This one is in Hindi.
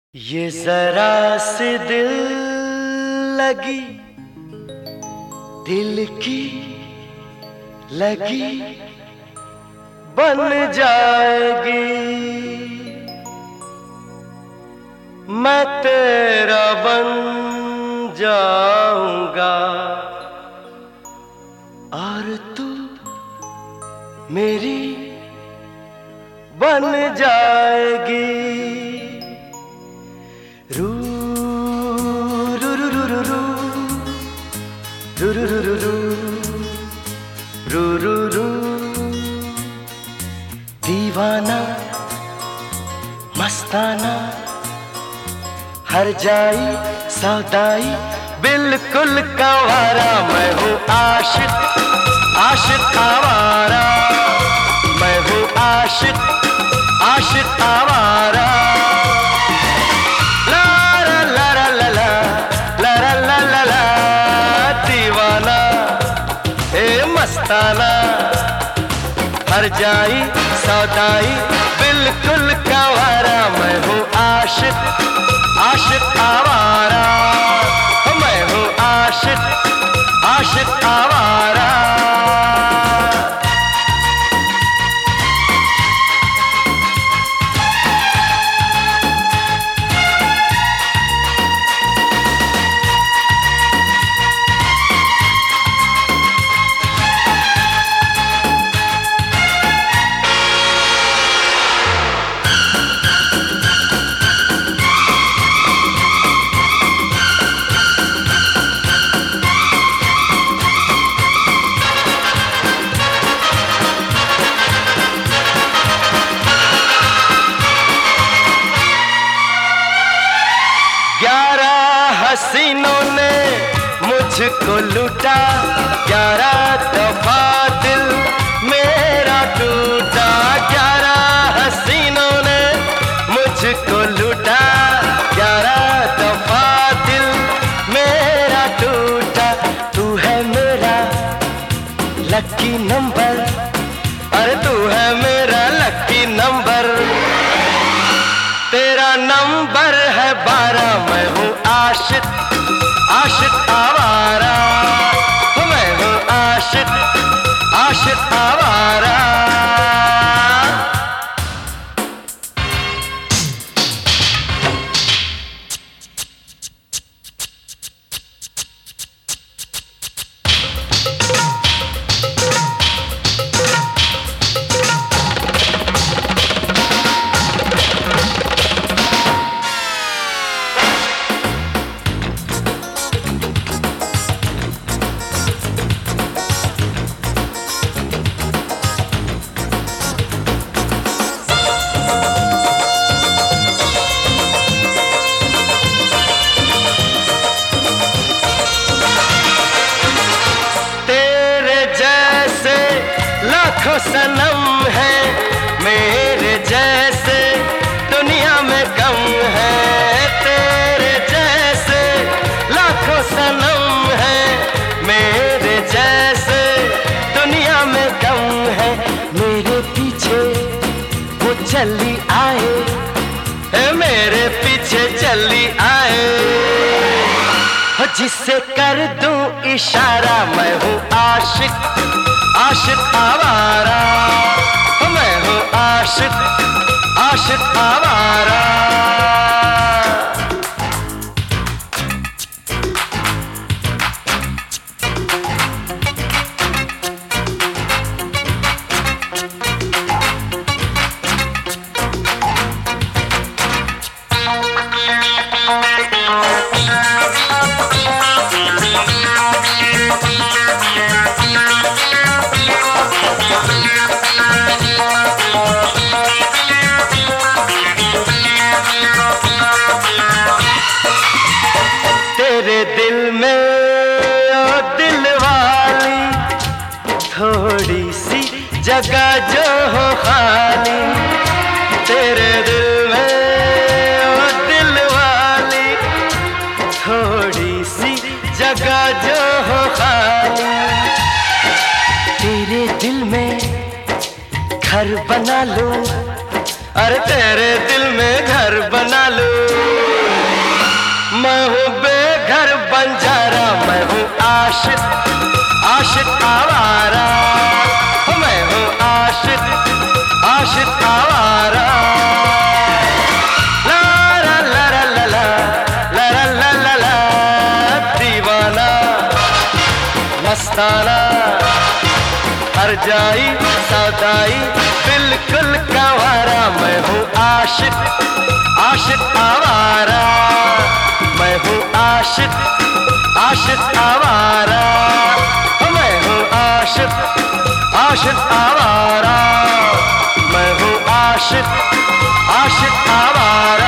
ये जरा सी दिल लगी, दिल की लगी बन जाएगी। मैं तेरा बन जाऊंगा और तू मेरी बन जाएगी। रू रू रू रू रू रू रू रू रू रू रू रू। दीवाना मस्ताना हर जाई सौदाई बिल्कुल कंवारा। मैं हूँ आशिक आशिक आवारा। मैं हूँ आशिक आशिक आवारा। मस्ताना हर जाई सौदाई बिल्कुल कंवारा। मैं हूँ आशिक आशिक आवारा। मैं हूँ आशिक आशिक आवारा। हसीनों ने मुझको लूटा, 11 दफा दिल मेरा टूटा। 11 हसीनों ने मुझको लूटा, 11 दफा दिल मेरा टूटा। तू है मेरा लकी नंबर, अरे तू है मेरा लकी नंबर। तेरा नंबर है 12। मैं हूँ आशिक आशिक आवारा। मैं हूँ आशिक आशिक आवारा। लाखों सनम है मेरे जैसे दुनिया में कम है। तेरे जैसे लाखों सनम है मेरे जैसे दुनिया में कम है। मेरे पीछे वो चली आए, मेरे पीछे चली आए। जिससे कर दूं इशारा। मैं हूँ आशिक आशिक आवारा। मैं हूँ आशिक आशिक आवारा। थोड़ी सी जगह जो हो खाली, तेरे दिल में ओ दिल वाली। थोड़ी सी जगह जो हो खाली, तेरे दिल में घर बना लूं। अरे तेरे दिल में घर बना लूं। बंजारा, मैं हूँ आशिक, आशिक आवारा, मैं हूँ आशिक, आशिक आवारा। ला ला ला ला ला ला ला ला ला ला, दीवाना मस्ताना, हर जाई सौदाई बिल्कुल गंवारा, मैं हूँ आशिक, आशिक आवारा, मैं हूँ आशिक, आशिक आवारा, मैं हूँ आशिक, आशिक आवारा, मैं हूँ आशिक, आशिक आवारा।